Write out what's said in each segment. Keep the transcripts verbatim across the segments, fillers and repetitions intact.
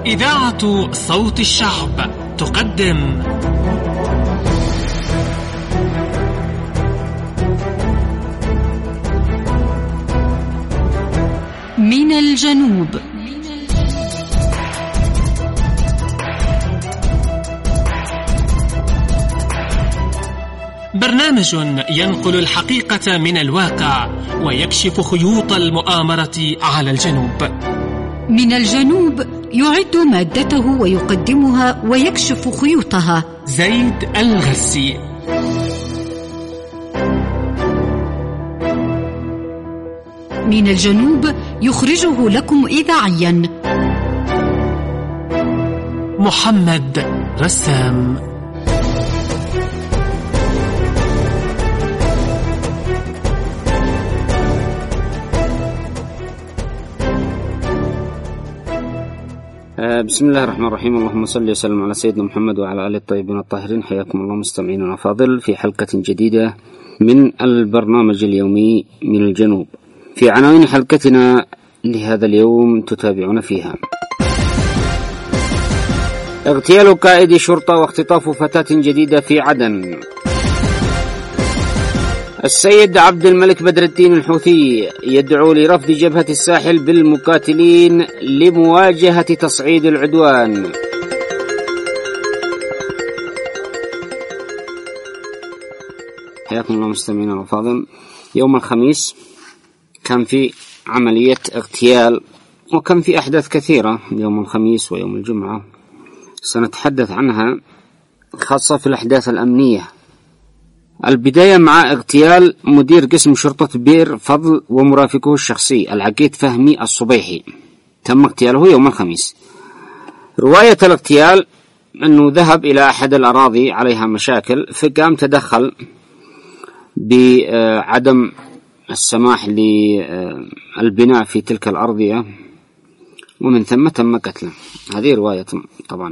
إذاعة صوت الشعب تقدم من الجنوب. برنامج ينقل الحقيقة من الواقع ويكشف خيوط المؤامرة على الجنوب. من الجنوب يعد مادته ويقدمها ويكشف خيوطها زيد الغسي. من الجنوب يخرجه لكم إذاعيا محمد رسام. بسم الله الرحمن الرحيم. اللهم صل وسلم على سيدنا محمد وعلى آله الطيبين الطاهرين. حياكم الله مستمعين الأفاضل في حلقة جديدة من البرنامج اليومي من الجنوب. في عناوين حلقتنا لهذا اليوم تتابعون فيها: اغتيال قائد شرطة واختطاف فتاة جديدة في عدن. السيد عبد الملك بدر الدين الحوثي يدعو لرفض جبهة الساحل بالمقاتلين لمواجهة تصعيد العدوان. حياكم الله مستمعينا الأفاضل. يوم الخميس كان في عملية اغتيال، وكان في أحداث كثيرة يوم الخميس ويوم الجمعة سنتحدث عنها، خاصة في الأحداث الأمنية. البداية مع اغتيال مدير قسم شرطة بئر فضل ومرافقه الشخصي العقيد فهمي الصبيحي، تم اغتياله يوم الخميس. رواية الاغتيال أنه ذهب إلى أحد الأراضي عليها مشاكل، فقام تدخل بعدم السماح للبناء في تلك الأرضية، ومن ثم تم قتله. هذه رواية طبعا.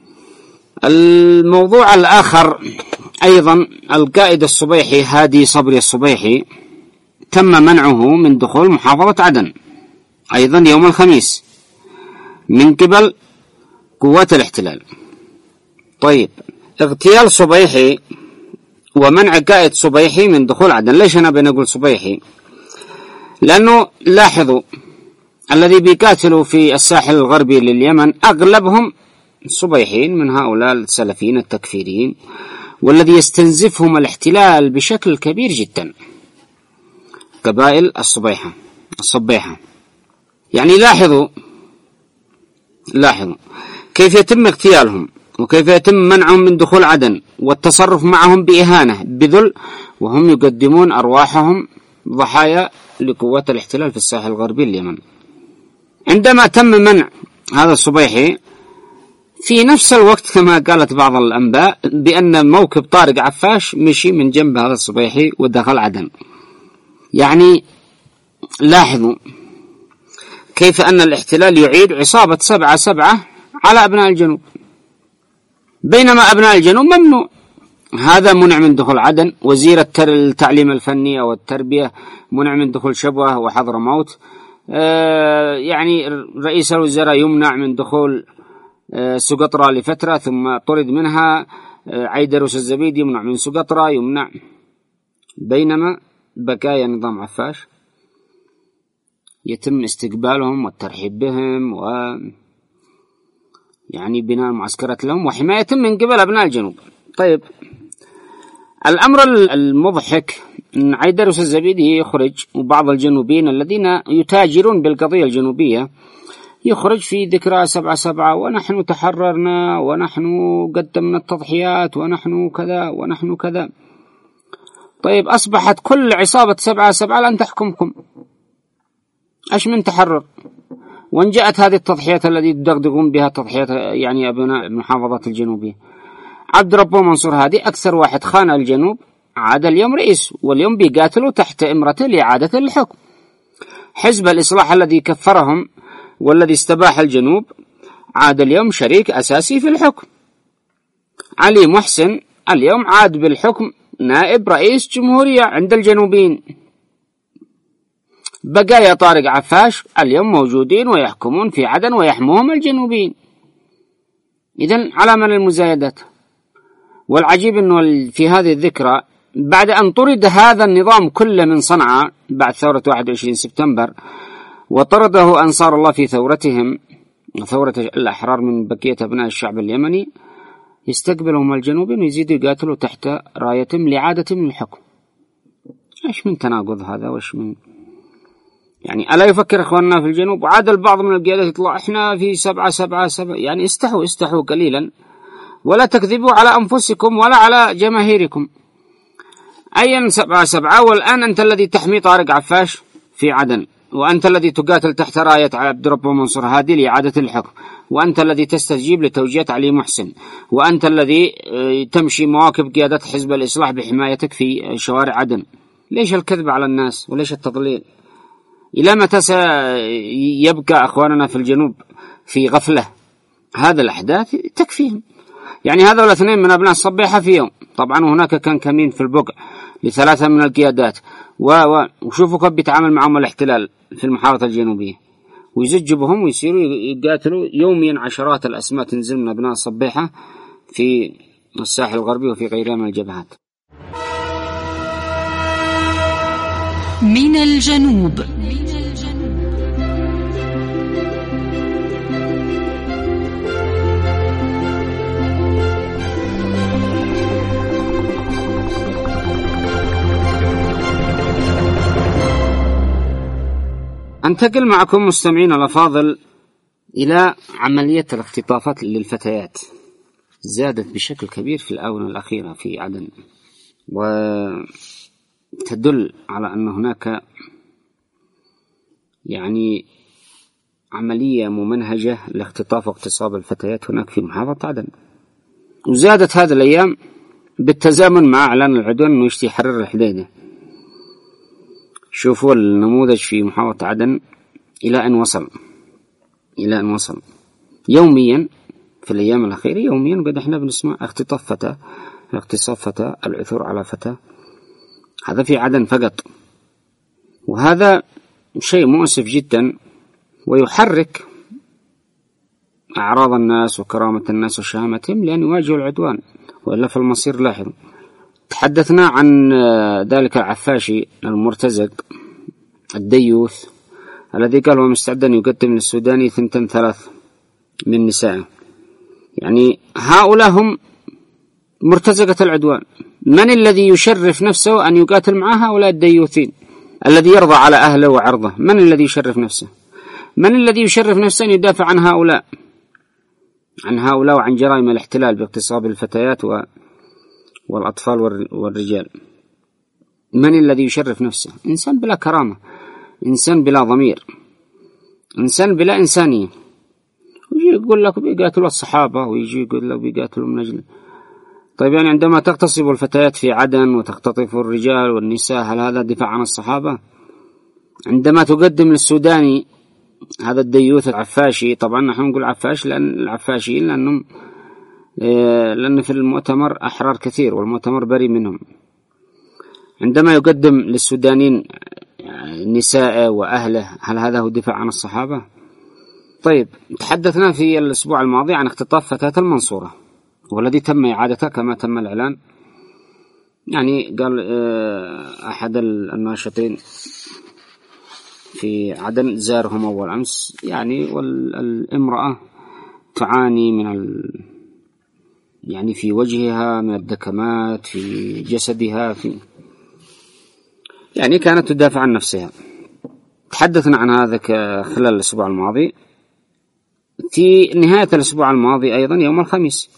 الموضوع الآخر أيضا القائد الصبيحي هادي صبري الصبيحي تم منعه من دخول محافظة عدن أيضا يوم الخميس من قبل قوات الاحتلال. طيب، اغتيال صبيحي ومنع قائد صبيحي من دخول عدن. ليش أنا بنقول صبيحي؟ لأنه لاحظوا الذي بيقاتلوا في الساحل الغربي لليمن أغلبهم صبيحين من هؤلاء السلفيين التكفيريين، والذي يستنزفهم الاحتلال بشكل كبير جدا قبائل الصبيحة الصبيحة. يعني لاحظوا لاحظوا كيف يتم اغتيالهم وكيف يتم منعهم من دخول عدن والتصرف معهم بإهانة بذل، وهم يقدمون أرواحهم ضحايا لقوات الاحتلال في الساحل الغربي اليمن. عندما تم منع هذا الصبيحي في نفس الوقت كما قالت بعض الأنباء بأن موكب طارق عفاش مشي من جنب هذا الصبيحي ودخل عدن. يعني لاحظوا كيف أن الاحتلال يعيد عصابة سبعة سبعة على أبناء الجنوب، بينما أبناء الجنوب ممنوع. هذا منع من دخول عدن، وزير التعليم الفني أو التربية منع من دخول شبوة وحضرموت، آه يعني رئيس الوزراء يمنع من دخول سقطرى لفترة ثم طرد منها. عيدروس الزبيدي يمنع من سقطرى يمنع، بينما بقايا نظام عفاش يتم استقبالهم والترحيب بهم و يعني بناء معسكرات لهم وحمايتهم من قبل أبناء الجنوب. طيب، الأمر المضحك أن عيدروس الزبيدي يخرج وبعض الجنوبيين الذين يتاجرون بالقضية الجنوبية يخرج في ذكرى سبعة سبعة ونحن تحررنا ونحن قدمنا التضحيات ونحن كذا ونحن كذا. طيب، أصبحت كل عصابة سبعة سبعة لن تحكمكم. أش من تحرر؟ وان جاءت هذه التضحيات التي تدغدغون بها تضحيات يعني أبناء المحافظات الجنوبية. عبد ربه منصور هادي أكثر واحد خان الجنوب، عاد اليوم رئيس، واليوم بيقاتلوا تحت إمرته لإعادة الحكم. حزب الإصلاح الذي كفرهم والذي استباح الجنوب عاد اليوم شريك أساسي في الحكم. علي محسن اليوم عاد بالحكم نائب رئيس جمهورية عند الجنوبيين. بقايا طارق عفاش اليوم موجودين ويحكمون في عدن ويحموهم الجنوبيين. إذن علامة للمزايدات. والعجيب أنه في هذه الذكرى بعد أن طرد هذا النظام كله من صنعاء بعد ثورة واحد وعشرين سبتمبر وطرده أنصار الله في ثورتهم ثورة الأحرار من بقية أبناء الشعب اليمني، يستقبلهم الجنوبيين ويزيدوا يقاتلوا تحت رايتهم لعادة من الحكم. إيش من تناقض هذا؟ وإيش من يعني ألا يفكر إخواننا في الجنوب؟ وعاد البعض من القيادات يطلع إحنا في سبعة سبعة سبعة، يعني استحوا استحوا قليلا ولا تكذبوا على أنفسكم ولا على جماهيركم. أيا سبعة سبعة، والآن أنت الذي تحمي طارق عفاش في عدن، وأنت الذي تقاتل تحت راية عبد ربه منصور هادي لإعادة الحكم، وأنت الذي تستجيب لتوجيهات علي محسن، وأنت الذي تمشي مواكب قيادة حزب الإصلاح بحمايتك في شوارع عدن. ليش الكذب على الناس وليش التضليل؟ إلى متى سيبقى أخواننا في الجنوب في غفلة؟ هذا الأحداث تكفيهم. يعني هذا الاثنين من أبناء الصبيحة في يوم، طبعا هناك كان كمين في البقع لثلاثة من القيادات، وشوفوا كيف بيتعامل معهم الاحتلال في المحافظة الجنوبية، ويزج بهم ويصيروا يقاتلوا يوميا. عشرات الأسماء تنزل من أبناء الصبيحة في الساحل الغربي وفي غيرها من الجبهات. من الجنوب. أنتقل معكم مستمعين الأفاضل إلى عملية الاختطافات للفتيات. زادت بشكل كبير في الآونة الأخيرة في عدن، وتدل على أن هناك يعني عملية ممنهجة لاختطاف واغتصاب الفتيات هناك في محافظة عدن. وزادت هذه الأيام بالتزامن مع إعلان العدوان أنه يشتي يحرر الحديدة. شوفوا النموذج في محافظة عدن إلى أن وصل إلى أن وصل يوميا في الأيام الأخيرة يوميا قد احنا بنسمع اختطاف فتاة، اغتصاب فتاة، العثور على فتاة. هذا في عدن فقط، وهذا شيء مؤسف جدا ويحرك أعراض الناس وكرامة الناس وشهامتهم لأن يواجهوا العدوان، وإلا في المصير لاحظ. تحدثنا عن ذلك العفاشي المرتزق الديوث الذي قال هو مستعد أن يقدم للسوداني ثنتين ثلاث من نسائه. يعني هؤلاء هم مرتزقة العدوان. من الذي يشرف نفسه أن يقاتل مع هؤلاء الديوثين؟ الذي يرضى على أهله وعرضه. من الذي يشرف نفسه؟ من الذي يشرف نفسه أن يدافع عن هؤلاء عن هؤلاء وعن جرائم الاحتلال باغتصاب الفتيات و والأطفال والرجال؟ من الذي يشرف نفسه؟ إنسان بلا كرامة، إنسان بلا ضمير، إنسان بلا إنسانية. ويجي يقول لك بيقاتلوا الصحابة، ويجي يقول لك بيقاتلوا من أجل. طيب يعني عندما تغتصب الفتيات في عدن وتختطف الرجال والنساء، هل هذا دفاع عن الصحابة؟ عندما تقدم للسوداني هذا الديوث العفاشي، طبعا نحن نقول عفاش لأن العفاشيين لأنهم لأن في المؤتمر أحرار كثير والمؤتمر بريء منهم. عندما يقدم للسودانيين نساء وأهله، هل هذا هو دفاع عن الصحابة؟ طيب تحدثنا في الأسبوع الماضي عن اختطاف فتاة المنصورة والذي تم إعادتها كما تم الإعلان. يعني قال أحد الناشطين في عدن زارهم أول أمس، يعني والامرأة تعاني من ال يعني في وجهها من الدكمات، في جسدها، في يعني كانت تدافع عن نفسها. تحدثنا عن هذا خلال الأسبوع الماضي. في نهاية الأسبوع الماضي أيضا يوم الخميس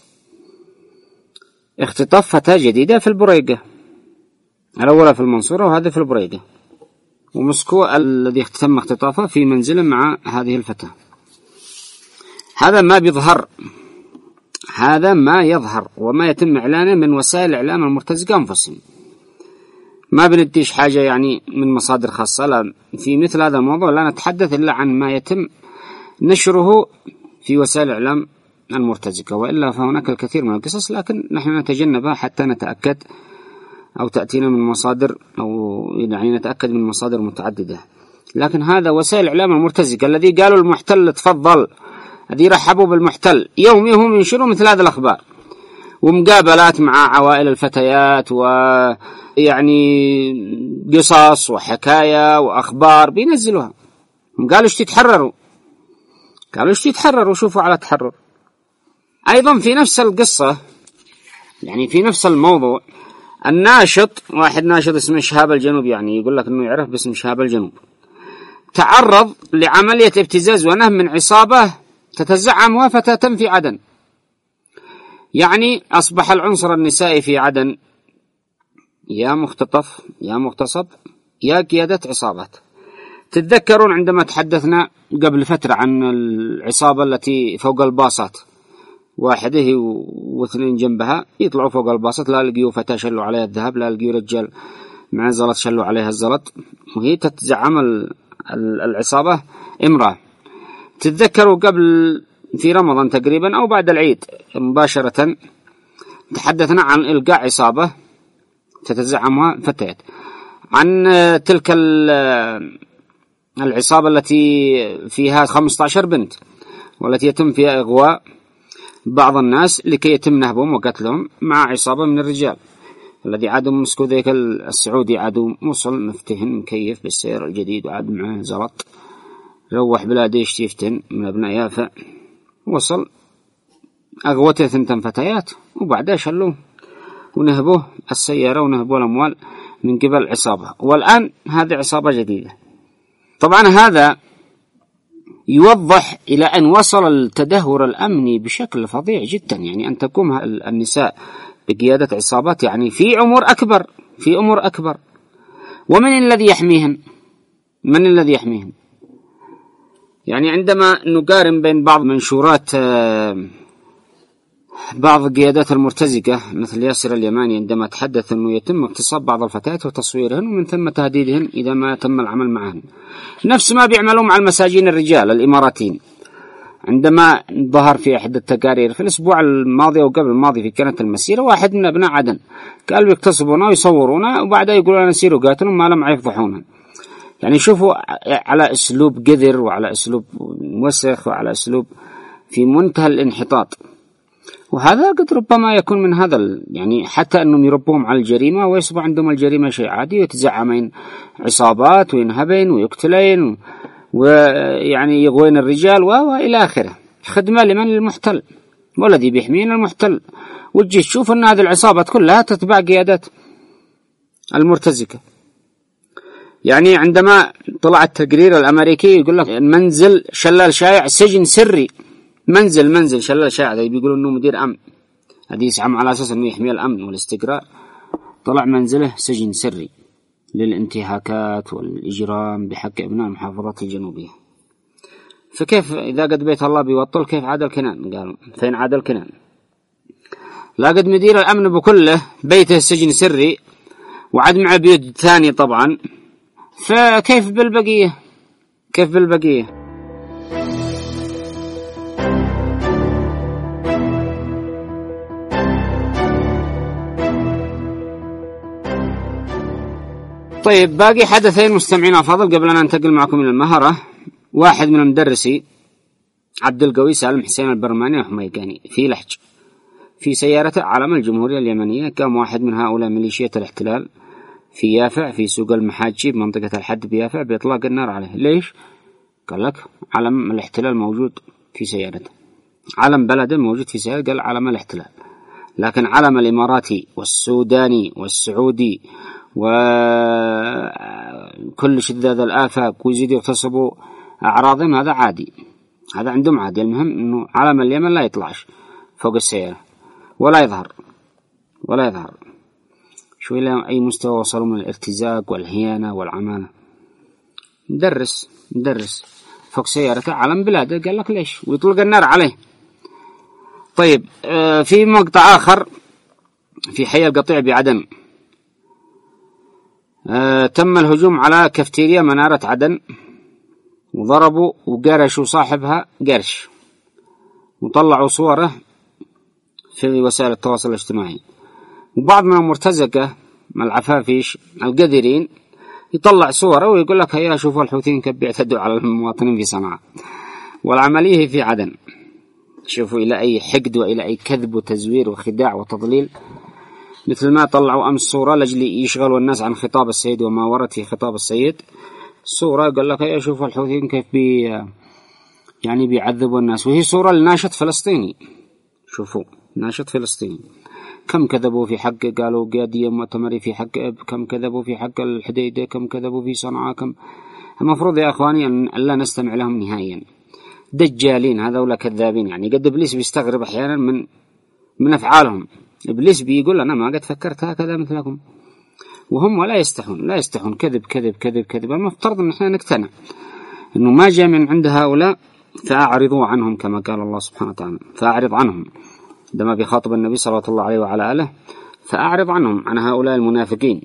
اختطاف فتاة جديدة في البريقة، الأولى في المنصورة وهذا في البريقة، ومسكو الذي تم اختطافه في منزل مع هذه الفتاة. هذا ما بيظهر هذا ما يظهر وما يتم إعلانه من وسائل الإعلام المرتزقة أنفسهم. ما بنديش حاجة يعني من مصادر خاصة، لا، في مثل هذا الموضوع لا نتحدث إلا عن ما يتم نشره في وسائل الإعلام المرتزقة، وإلا فهناك الكثير من القصص لكن نحن نتجنبها حتى نتأكد أو تأتينا من مصادر أو يعني نتأكد من مصادر متعددة. لكن هذا وسائل الإعلام المرتزقة الذي قالوا المحتل تفضل هذه رحبوا بالمحتل، يوم يوم ينشروا مثل هذه الأخبار، ومقابلات مع عوائل الفتيات، ويعني قصص وحكاية وأخبار بينزلوها. قالوا ايش تتحرروا، قالوا ايش تتحرروا، شوفوا على تحرر. أيضا في نفس القصة، يعني في نفس الموضوع، الناشط، واحد ناشط اسمه شهاب الجنوب، يعني يقول لك انه يعرف باسم شهاب الجنوب، تعرض لعملية ابتزاز ونهب من عصابة تتزعم فتاة في عدن. يعني أصبح العنصر النسائي في عدن يا مختطف يا مغتصب يا قيادة عصابات. تتذكرون عندما تحدثنا قبل فترة عن العصابة التي فوق الباصات، واحده واثنين جنبها يطلعوا فوق الباصات، لا لقيوا فتاة شلوا عليها الذهب، لا لقيوا رجال مع زلط شلوا عليها الزلط، وهي تتزعم العصابة امرأة. تتذكروا قبل في رمضان تقريبا أو بعد العيد مباشرة تحدثنا عن إلقاء عصابة تتزعمها فتيات، عن تلك العصابة التي فيها خمسة عشر بنت، والتي يتم فيها إغواء بعض الناس لكي يتم نهبهم وقتلهم مع عصابة من الرجال. الذي عادوا مسكوا ذيك السعودي، عادوا موصل مفتهن مكيف بالسير الجديد، وعاد معه زلط، روح بلاده يشتيفتن من أبناء يافع، وصل أغوته ثنتن فتيات، وبعدها شلوه ونهبوه السيارة ونهبوه الأموال من قبل عصابة، والآن هذه عصابة جديدة. طبعا هذا يوضح إلى أن وصل التدهور الأمني بشكل فظيع جدا، يعني أن تقوم النساء بقيادة عصابات يعني في أمور أكبر في أمور أكبر ومن الذي يحميهن؟ من الذي يحميهن؟ يعني عندما نقارن بين بعض منشورات بعض القيادات المرتزقة مثل ياسر اليماني، عندما تحدث أنه يتم اغتصاب بعض الفتيات وتصويرهن ومن ثم تهديدهن إذا ما تم العمل معهن، نفس ما بيعملوا مع المساجين الرجال الإماراتيين. عندما ظهر في أحد التقارير في الأسبوع الماضي أو قبل الماضي في كانت المسيرة، واحد من أبناء عدن قال بيغتصبونا ويصورونا وبعدها يقولون نسيروا قاتلوا ما لم يفضحونا. يعني شوفوا على أسلوب قذر وعلى أسلوب موسخ وعلى أسلوب في منتهى الانحطاط. وهذا قد ربما يكون من هذا، يعني حتى أنهم يربوهم على الجريمة ويصبح عندهم الجريمة شيء عادي، ويتزعمين عصابات وينهبين ويقتلين ويعني يغوين الرجال وإلى آخره، خدمة لمن؟ للمحتل، والذي بيحمين المحتل. وتجي تشوف أن هذه العصابات كلها تتبع قيادات المرتزقة. يعني عندما طلع التقرير الأمريكي يقول لك منزل شلال شائع سجن سري، منزل منزل شلال شائع، بيقولوا أنه مدير أمن، هذه يسعم على أساس أنه يحمي الأمن والاستقرار، طلع منزله سجن سري للانتهاكات والإجرام بحق أبناء المحافظات الجنوبية. فكيف إذا قد بيت الله بيوطل كيف عاد الكنان؟ قالوا فين عاد الكنان؟ لا قد مدير الأمن بكله بيته سجن سري وعد مع بيوت ثاني طبعا، فكيف بالبقية؟ كيف بالبقية؟ طيب باقي حدثين مستمعين أفاضل قبل أن أنتقل معكم إلى المهرة. واحد من المدرسي عبد القوي سالم حسين البرماني وحميقاني في لحج في سيارته علم الجمهورية اليمنية، قام واحد من هؤلاء ميليشيا الاحتلال في يافع في سوق المحاجي بمنطقة الحد بيافع بإطلاق النار عليه. ليش؟ قال لك علم الاحتلال موجود في سيارته، علم بلده موجود في سيارته، قال علم الاحتلال، لكن علم الإماراتي والسوداني والسعودي وكل شداد الآفاق ويزيدوا يغتصبوا أعراضهم هذا عادي، هذا عندهم عادي. المهم أنه علم اليمن لا يطلعش فوق السيارة ولا يظهر ولا يظهر. شو إلى أي مستوى وصلوا من الارتزاق والهيانة والعمالة. مدرس مدرس فوق سيارته علم بلاده، قال لك ليش؟ ويطلق النار عليه. طيب آه في مقطع آخر في حي القطيع بعدن، آه تم الهجوم على كافتيريا منارة عدن وضربوا وقرشوا صاحبها قرش وطلعوا صوره في وسائل التواصل الاجتماعي. وبعض من المرتزقة من العفافيش القذرين يطلع صوره ويقول لك هيا شوفوا الحوثيين كيف بيعتدوا على المواطنين في صنعاء، والعملية في عدن. شوفوا إلى أي حقد وإلى أي كذب وتزوير وخداع وتضليل. مثل ما طلعوا أمس صورة لأجل يشغلوا الناس عن خطاب السيد وما ورد في خطاب السيد. صورة قال لك يا شوفوا الحوثيين كيف بي يعني بيعذبوا الناس، وهي صورة لناشط فلسطيني. شوفوا ناشط فلسطيني كم كذبوا في حق، قالوا قيادية مؤتمري في حق أب، كم كذبوا في حق الحديدة، كم كذبوا في صنعاء، كم. المفروض يا أخواني أن لا نستمع لهم نهائيا. دجالين هذولا كذابين. يعني قد إبليس بيستغرب أحيانا من من أفعالهم. إبليس بيقول أنا ما قد فكرت هكذا مثلكم، وهم ولا يستحون لا يستحون كذب كذب كذب كذب. المفترض أن احنا نقتنع أنه ما جاء من عند هؤلاء فأعرضوا عنهم كما قال الله سبحانه وتعالى، فأعرض عنهم عندما بيخاطب النبي صلى الله عليه وعلى آله، فأعرض عنهم عن هؤلاء المنافقين.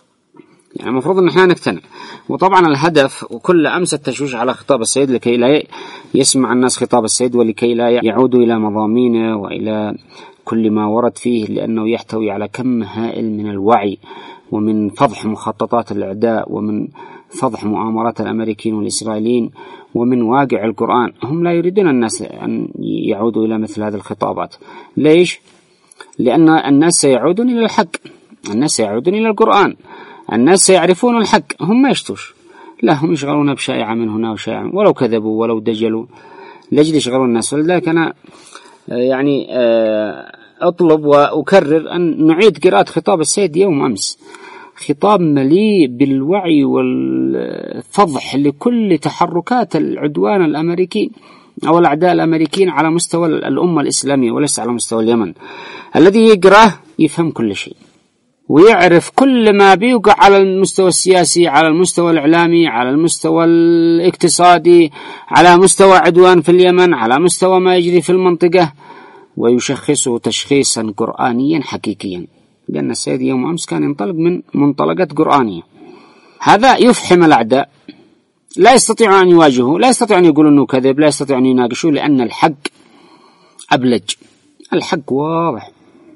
يعني المفروض أن احنا نقتنع. وطبعا الهدف وكل أمس التشويش على خطاب السيد لكي لا يسمع الناس خطاب السيد ولكي لا يعودوا إلى مضامينه وإلى كل ما ورد فيه، لأنه يحتوي على كم هائل من الوعي ومن فضح مخططات الأعداء ومن فضح مؤامرات الأمريكيين والإسرائيليين ومن واقع القرآن. هم لا يريدون الناس أن يعودوا إلى مثل هذه الخطابات. ليش؟ لأن الناس سيعودون إلى الحق، الناس سيعودون إلى القرآن، الناس سيعرفون الحق. هم ما يشتوش، لا هم يشغلون بشائعة من هنا وشائعة، ولو كذبوا ولو دجلوا لجل يشغلون الناس. فلذلك أنا يعني أطلب وأكرر أن نعيد قراءة خطاب السيد يوم أمس. خطاب مليء بالوعي والفضح لكل تحركات العدوان الأمريكي أو الأعداء الأمريكيين على مستوى الأمة الإسلامية وليس على مستوى اليمن. الذي يقرأه يفهم كل شيء ويعرف كل ما بيوقع على المستوى السياسي، على المستوى الإعلامي، على المستوى الاقتصادي، على مستوى عدوان في اليمن، على مستوى ما يجري في المنطقة، ويشخصه تشخيصا قرآنيا حقيقيا. لأن السيد يوم أمس كان ينطلق من منطلقات قرآنية. هذا يفحم الأعداء، لا يستطيع أن يواجهه، لا يستطيع أن يقول أنه كذب، لا يستطيع أن يناقشه، لأن الحق أبلج، الحق واضح.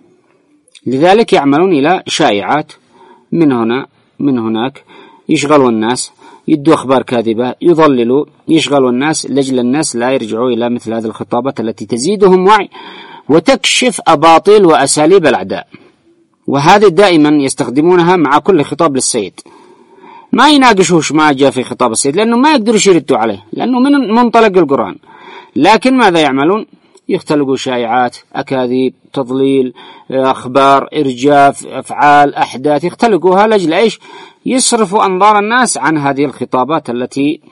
لذلك يعملون إلى شائعات من هنا من هناك، يشغلوا الناس، يدوا أخبار كاذبة، يضللوا، يشغلوا الناس لجل الناس لا يرجعوا إلى مثل هذه الخطابات التي تزيدهم وعي وتكشف أباطيل وأساليب الأعداء. وهذه دائما يستخدمونها مع كل خطاب للسيد. ما يناقشوش ما جاء في خطاب السيد لأنه ما يقدروا يردوا عليه، لأنه من منطلق القرآن. لكن ماذا يعملون؟ يختلقوا شائعات، أكاذيب، تضليل، أخبار، إرجاف، أفعال، أحداث، يختلقوها لأجل إيش؟ يصرفوا أنظار الناس عن هذه الخطابات التي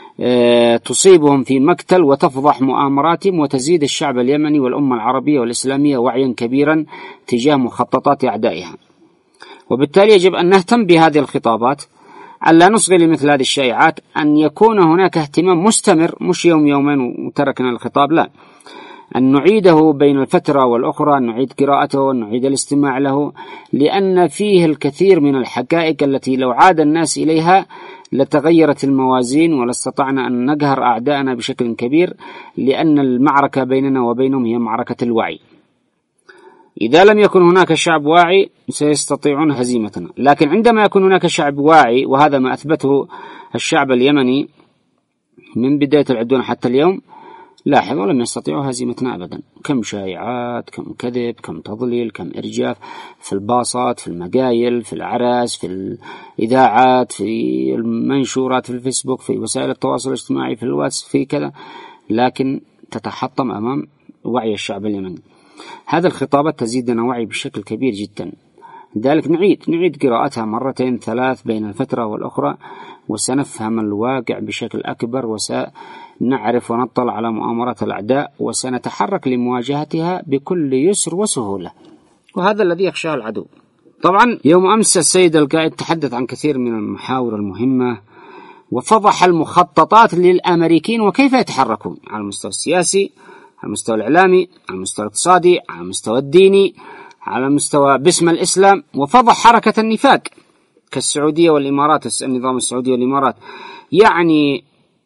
تصيبهم في مقتل وتفضح مؤامراتهم وتزيد الشعب اليمني والأمة العربية والإسلامية وعيا كبيرا تجاه مخططات أعدائها. وبالتالي يجب أن نهتم بهذه الخطابات، أن لا نصغي لمثل هذه الشائعات، أن يكون هناك اهتمام مستمر، مش يوم يومين وتركنا الخطاب، لا، أن نعيده بين الفترة والأخرى، أن نعيد قراءته، أن نعيد الاستماع له، لأن فيه الكثير من الحقائق التي لو عاد الناس إليها لتغيرت الموازين ولاستطعنا أن نقهر أعداءنا بشكل كبير، لأن المعركة بيننا وبينهم هي معركة الوعي. إذا لم يكن هناك شعب واعي سيستطيعون هزيمتنا، لكن عندما يكون هناك شعب واعي، وهذا ما أثبته الشعب اليمني من بداية العدوان حتى اليوم، لاحظوا لم يستطيعوا هزيمتنا أبدا. كم شائعات، كم كذب، كم تضليل، كم إرجاف في الباصات، في المقايل، في العرس، في الإذاعات، في المنشورات في الفيسبوك، في وسائل التواصل الاجتماعي، في الواتس، في كذا، لكن تتحطم أمام وعي الشعب اليمني. هذا الخطابات تزيدنا وعي بشكل كبير جدا. لذلك نعيد نعيد قراءتها مرتين ثلاث بين الفترة والأخرى، وسنفهم الواقع بشكل أكبر، وسنعرف ونطلع على مؤامرات الأعداء، وسنتحرك لمواجهتها بكل يسر وسهولة. وهذا الذي يخشاه العدو. طبعا يوم أمس السيد القائد تحدث عن كثير من المحاور المهمة، وفضح المخططات للأمريكيين وكيف يتحركون على المستوى السياسي، على المستوى الإعلامي، على المستوى الاقتصادي، على المستوى الديني، على المستوى باسم الإسلام، وفضح حركة النفاق كالسعودية والإمارات، النظام السعودي والإمارات. يعني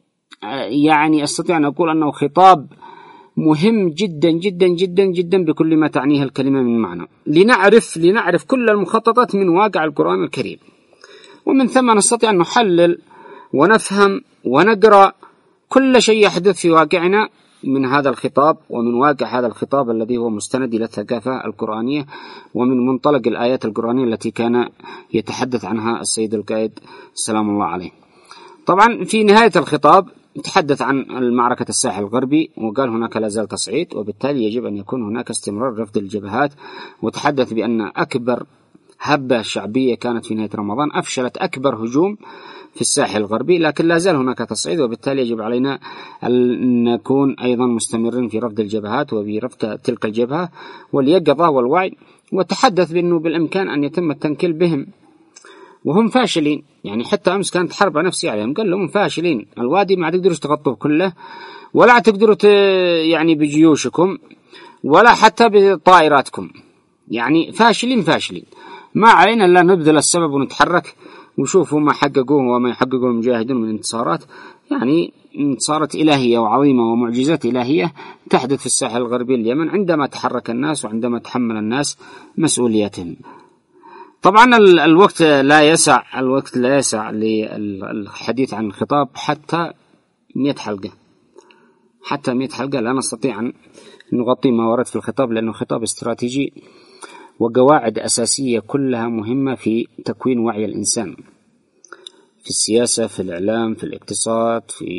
يعني أستطيع أن أقول أنه خطاب مهم جدا جدا جدا جدا بكل ما تعنيه الكلمة من معنى، لنعرف لنعرف كل المخططات من واقع القرآن الكريم، ومن ثم نستطيع أن نحلل ونفهم ونقرأ كل شيء يحدث في واقعنا من هذا الخطاب ومن واقع هذا الخطاب الذي هو مستند إلى الثقافة القرآنية ومن منطلق الآيات القرآنية التي كان يتحدث عنها السيد القائد سلام الله عليه. طبعا في نهاية الخطاب تحدث عن المعركة الساحل الغربي وقال هناك لا زال تصعيد وبالتالي يجب أن يكون هناك استمرار رفض الجبهات، وتحدث بأن أكبر هبة شعبية كانت في نهاية رمضان أفشلت أكبر هجوم في الساحل الغربي، لكن لا زال هناك تصعيد وبالتالي يجب علينا أن نكون أيضا مستمرين في رفض الجبهات وبرفض تلك الجبهة واليقظة والوعي. وتحدث بأنه بالإمكان أن يتم التنكيل بهم وهم فاشلين، يعني حتى أمس كانت حرب نفسية عليهم، قال لهم فاشلين، الوادي ما تقدروا تغطوه كله ولا تقدروا يعني بجيوشكم ولا حتى بطائراتكم، يعني فاشلين فاشلين، ما علينا إلا نبذل السبب ونتحرك وشوفوا ما حققوه وما يحققوه المجاهدون من انتصارات، يعني انتصارات إلهية وعظيمة ومعجزات إلهية تحدث في الساحل الغربي اليمن عندما تحرك الناس وعندما تحمل الناس مسؤولياتهم. طبعا الوقت لا يسع الوقت لا يسع للحديث عن الخطاب حتى مئة حلقة، حتى مئة حلقة لا نستطيع أن نغطي ما ورد في الخطاب، لأنه خطاب استراتيجي وقواعد أساسية كلها مهمة في تكوين وعي الإنسان في السياسة، في الإعلام، في الاقتصاد، في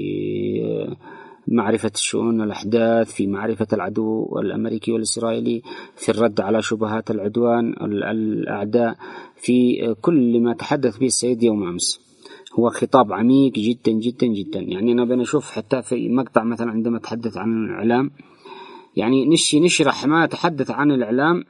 معرفة الشؤون الأحداث، في معرفة العدو الأمريكي والإسرائيلي، في الرد على شبهات العدوان الأعداء، في كل ما تحدث به السيد يوم أمس. هو خطاب عميق جدا جدا جدا، يعني أنا بنشوف حتى في مقطع مثلا عندما تحدث عن الإعلام، يعني نشي نشرح ما تحدث عن الإعلام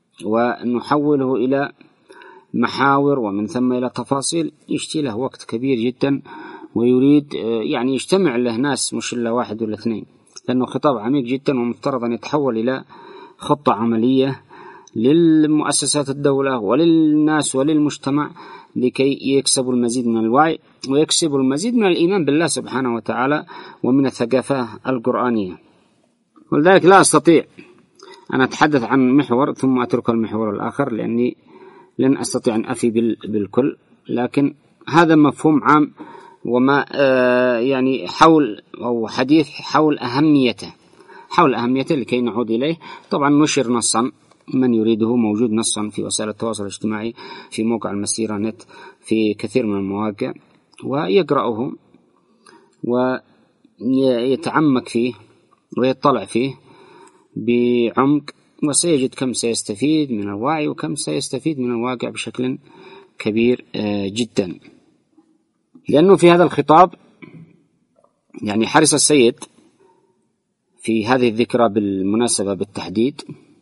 ونحوله إلى محاور ومن ثم إلى تفاصيل، يشتي له وقت كبير جدا ويريد يعني يجتمع له ناس مش إلا واحد ولا اثنين، لأنه خطاب عميق جدا ومفترض أن يتحول إلى خطة عملية للمؤسسات الدولة وللناس وللمجتمع لكي يكسبوا المزيد من الوعي ويكسبوا المزيد من الإيمان بالله سبحانه وتعالى ومن الثقافة القرآنية. ولذلك لا أستطيع أن أتحدث عن محور ثم أترك المحور الآخر لأني لن أستطيع أن أفي بالكل، لكن هذا مفهوم عام وما آه يعني حول أو حديث حول أهميته حول أهميته لكي نعود إليه. طبعا نشر نصا من يريده، موجود نصا في وسائل التواصل الاجتماعي في موقع المسيرة نت في كثير من المواقع، ويقرأه ويتعمق فيه ويطلع فيه بعمق وسيجد كم سيستفيد من الوعي وكم سيستفيد من الواقع بشكل كبير جدا. لأنه في هذا الخطاب يعني حرص السيد في هذه الذكرى بالمناسبة بالتحديد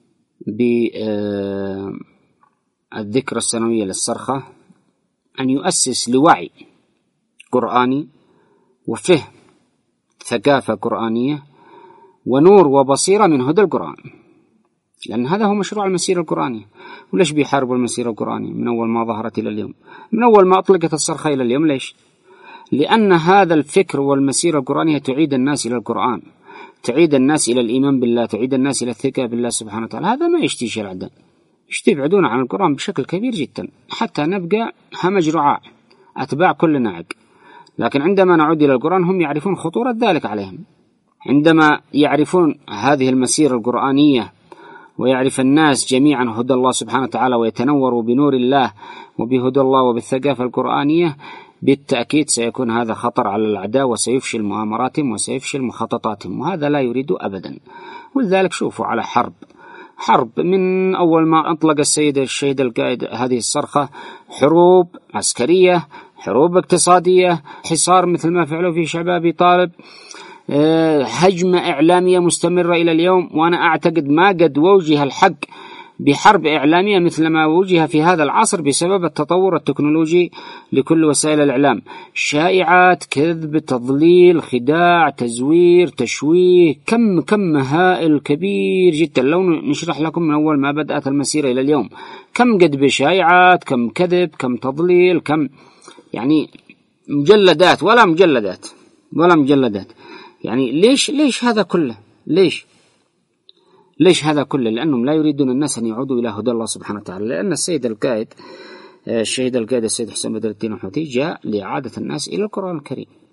بالذكرى السنوية للصرخة أن يؤسس لوعي قرآني وفهم ثقافة قرآنية ونور وبصيرة من هدى القرآن، لأن هذا هو مشروع المسيرة القرآنية. وليش بيحاربوا المسيرة القرآنية من أول ما ظهرت إلى اليوم، من أول ما أطلقت الصرخة إلى اليوم؟ ليش؟ لأن هذا الفكر والمسيرة القرآنية تعيد الناس إلى القرآن، تعيد الناس إلى الإيمان بالله، تعيد الناس إلى الثقة بالله سبحانه وتعالى. هذا ما يشتي شرع ده، يشتي يبعدون عن القرآن بشكل كبير جدا حتى نبقى همج رعاع أتباع كل ناعق. لكن عندما نعود إلى القرآن هم يعرفون خطورة ذلك عليهم، عندما يعرفون هذه المسيرة القرآنية ويعرف الناس جميعا هدى الله سبحانه وتعالى ويتنوروا بنور الله وبهدى الله وبالثقافة القرآنية، بالتأكيد سيكون هذا خطر على الأعداء وسيفشل مؤامراتهم وسيفشل مخططاتهم، وهذا لا يريد أبدا. ولذلك شوفوا على حرب حرب من أول ما أطلق السيد الشهيد القائد هذه الصرخة، حروب عسكرية، حروب اقتصادية، حصار مثل ما فعلوا في شعب أبي طالب، هجمة إعلامية مستمرة إلى اليوم. وأنا أعتقد ما قد وجه الحق بحرب إعلامية مثل ما وجه في هذا العصر بسبب التطور التكنولوجي لكل وسائل الإعلام، شائعات، كذب، تضليل، خداع، تزوير، تشويه، كم كم هائل كبير جدا. لو نشرح لكم من أول ما بدأت المسيرة إلى اليوم كم قد بشائعات، كم كذب، كم تضليل، كم يعني مجلدات ولا مجلدات ولا مجلدات. يعني ليش ليش هذا كله؟ ليش ليش هذا كله؟ لأنهم لا يريدون الناس أن يعودوا إلى هدى الله سبحانه وتعالى. لأن السيد القائد الشهيد القائد السيد حسين بدر الدين الحوثي جاء لإعادة الناس إلى القرآن الكريم،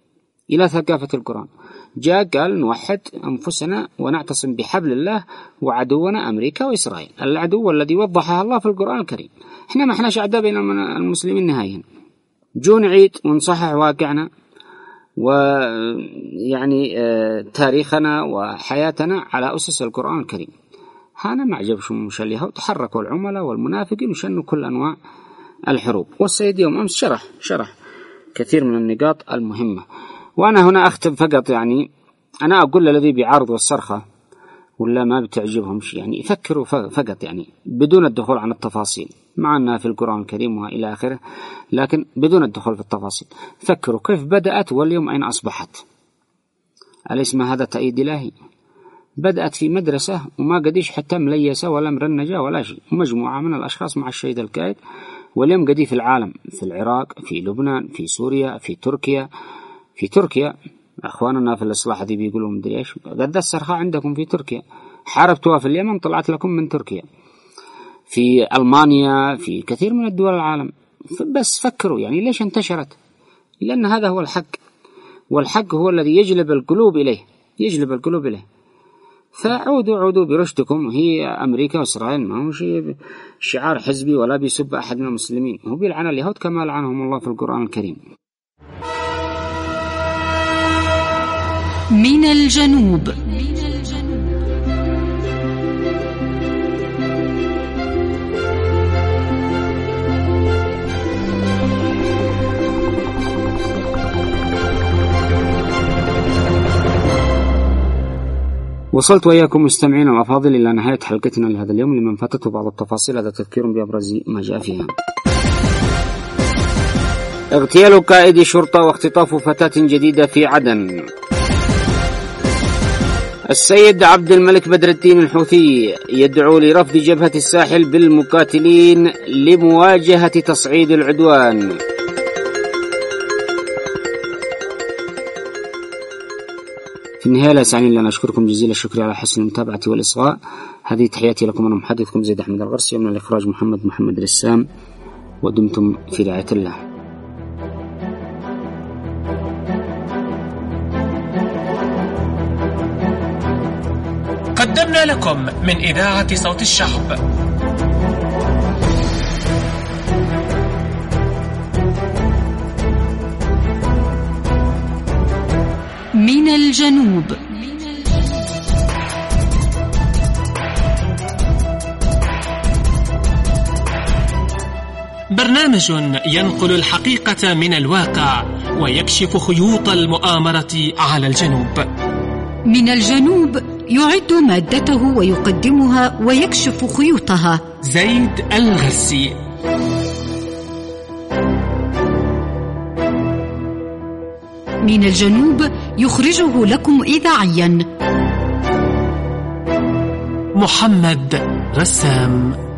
إلى ثقافة القرآن. جاء قال نوحد أنفسنا ونعتصم بحبل الله وعدونا أمريكا وإسرائيل، العدو الذي وضحها الله في القرآن الكريم. إحنا ما إحناش أعداء بين المسلمين نهائيا. جو نعيد ونصحح واقعنا ويعني تاريخنا وحياتنا على أسس القرآن الكريم. هانا ما عجبش مش اليهود، تحركوا العملاء والمنافقين وشنوا كل أنواع الحروب. والسيد يوم أمس شرح شرح كثير من النقاط المهمة. وأنا هنا أختم فقط، يعني أنا أقول للذي بيعارض والصرخة ولا ما بتعجبهم شيء يعني يفكروا فقط، يعني بدون الدخول عن التفاصيل، مع أنها في القرآن الكريم وإلى آخره، لكن بدون الدخول في التفاصيل. فكروا كيف بدأت واليوم أين أصبحت. أليس ما هذا تأييد إلهي؟ بدأت في مدرسة وما قديش حتى مليسة ولا مرنجة ولا شيء، مجموعة من الأشخاص مع الشهيد الكائد، واليوم قدي في العالم، في العراق، في لبنان، في سوريا، في تركيا. في تركيا أخواننا في الإصلاح دي بيقولوا مدري إيش، قد السرخاء عندكم في تركيا، حاربتوها في اليمن طلعت لكم من تركيا. في ألمانيا، في كثير من الدول العالم. بس فكروا يعني ليش انتشرت؟ لأن هذا هو الحق، والحق هو الذي يجلب القلوب إليه، يجلب القلوب إليه. فعودوا عودوا برشدكم. هي أمريكا وإسرائيل ما هو شيء شعار حزبي ولا بيسب أحد من المسلمين، هو بيلعن اليهود كما لعنهم الله في القرآن الكريم. من الجنوب. وصلت وإياكم مستمعين الأفاضل إلى نهاية حلقتنا لهذا اليوم. لمن فاتته بعض التفاصيل هذا تذكير بأبرز ما جاء فيها. اغتيال قائد شرطة واختطاف فتاة جديدة في عدن. السيد عبد الملك بدر الدين الحوثي يدعو لرفض جبهة الساحل بالمقاتلين لمواجهة تصعيد العدوان. في النهاية لا يسعني إلا أن أشكركم جزيل الشكر على حسن المتابعة والإصغاء. هذه تحياتي لكم، أنا محدثكم زيد أحمد الغرسي، ومن الإخراج محمد محمد رسام، ودمتم في رعاية الله. قدمنا لكم من إذاعة صوت الشعب من الجنوب. برنامج ينقل الحقيقة من الواقع ويكشف خيوط المؤامرة على الجنوب. من الجنوب يعد مادته ويقدمها ويكشف خيوطها زيد الغرسي. من الجنوب يخرجه لكم إذاعيا محمد رسام.